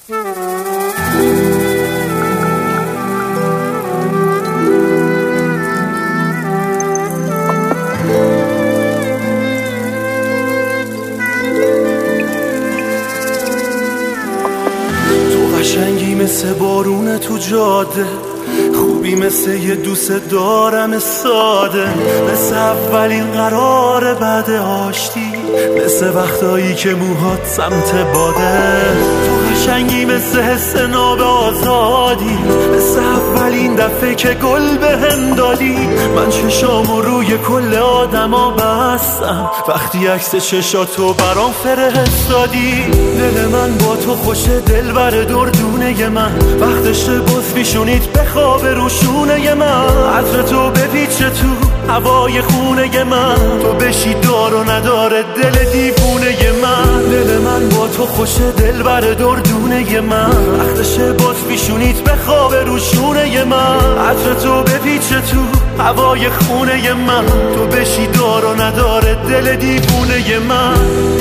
قشنگی مثل بارون تو جاده، خوبی مثل یه دوست دارم ساده، مثل اولین قرار بعد آشتی، مثل وقتایی که موهات سمت باده. تو قشنگی مثل حس ناب آزادی، مثل اولین دفعه که گل بهم دادی. من چشامو روی کل آدما بستم وقتی عکس چشاتو برام فرستادی. دل من با تو خوشه، دل بر دردونه من، وقتش باز پیشونیت بخوابه روشونه من. عطر تو بپیچه تو هوای خونه من، تو بشی دار و نداره دل دیوونه من. دل من با تو خوشه، دل بر دردونه من، وقتش باز پیشونیت بخوابه روشونه من. عطر تو بپیچه تو هوای خونه من، تو بشی دار و نداره دل دیوونه من.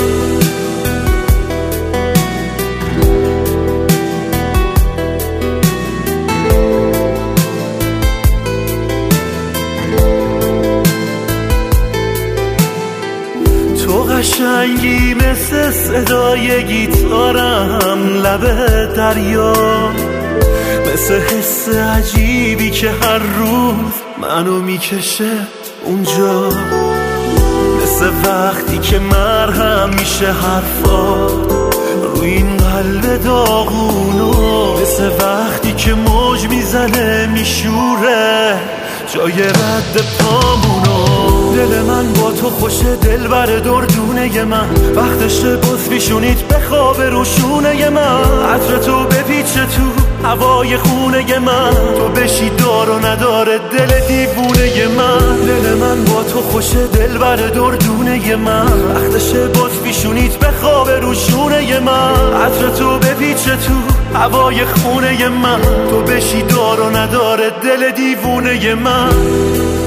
تو قشنگی مثل صدای گیتارم لب دریا، مثل حس عجیبی که هر روز منو میکشه اونجا، مثل وقتی که مرهم میشه حرفات روی این قلب داغونو، مثل وقتی که موج میزنه میشوره جای رد پامونو. دل من با تو خوشه، دل بر دردونه من، وقتش باز پیشونیت بخوابه روشونه من. عطر تو بپیچه تو هوای خونه من، تو بشی دار و نداره دل دیوونه من. دل من با تو خوشه، دل بر دردونه من، وقتش باز پیشونیت بخوابه روشونه من. عطر تو بپیچه تو هوای خونه من، تو بشی دار و نداره دل دیوونه من.